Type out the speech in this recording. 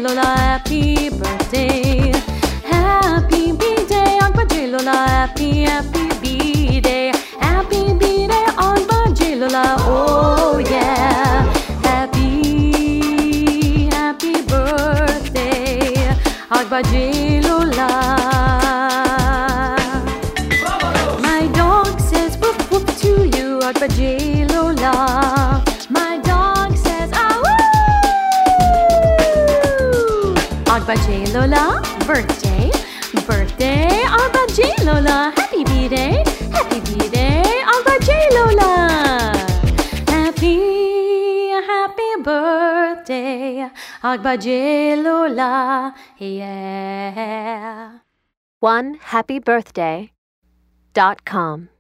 Lola, happy birthday. Happy B-Day on birthday Lola, happy B-Day. Happy B-Day on birthday Lola, oh yeah. Happy birthday on birthday Lola. My dog says whoop whoop to you on birthday Lola. My dog says ah woo. Agba J Lola, birthday, birthday, Agba J Lola, happy B-Day, Agba J Lola. Happy birthday, Agba J Lola, yeah. OneHappyBirthday.com